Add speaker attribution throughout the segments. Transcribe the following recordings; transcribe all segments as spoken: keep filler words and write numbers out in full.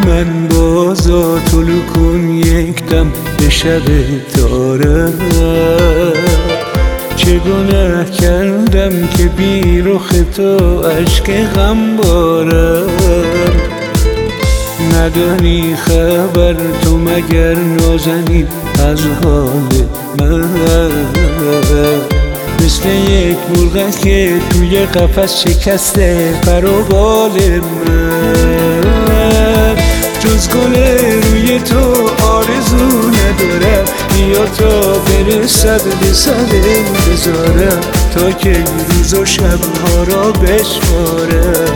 Speaker 1: من بازا طلو کن یک دم به شب تارم. چه گناه کردم که بی رخ تو اشک غم بارم. ندانی خبر تو مگر نازنین از حال من؟ مثل یک مرغ که توی قفس شکسته پر و بال من. جز گل روی تو آرزو ندارم، بیا تا برسد به سر انتظارم، تا که روز و شبها را بشمارم.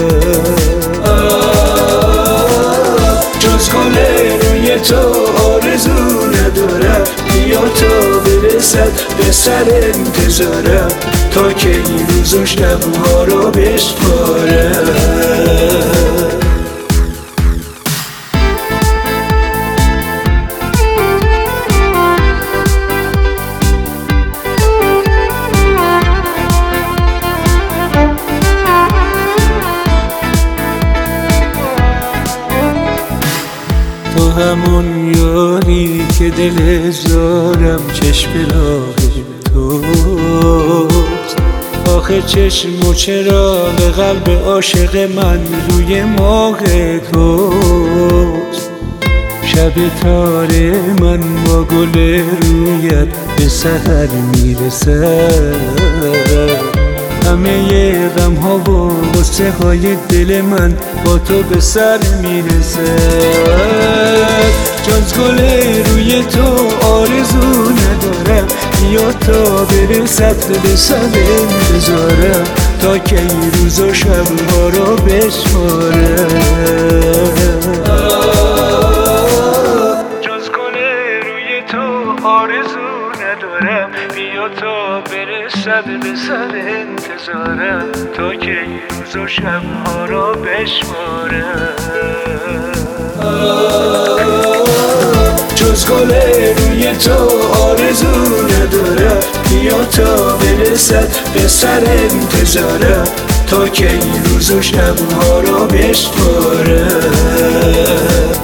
Speaker 1: جز گل روی تو آرزو ندارم، بیا تا برسد به سر انتظارم، تا که این روز و شبها را بشمارم. تو همون یاری که دل زارم چشم راه توست. آخه چشم و چراغ قلب عاشق من روی ماه توست. شب تار من با گل رویت به سحر میرسد. همه غم ها و غصه های دل من با تو به سر میرسد. جز گل روی تو آرزو ندارم، بیا تا برسد به سر انتظارم، تا که این روز و شبها را بشمارم. جز گل روی تو آرزو ندارم، بیا تا برسد به سر انتظارم، تا که این روز و شبها را بشمارم. جز گل روی تو آرزو ندارم، بیا تا برسد به سر انتظارم، تا که این روز و شبها را بشمارم.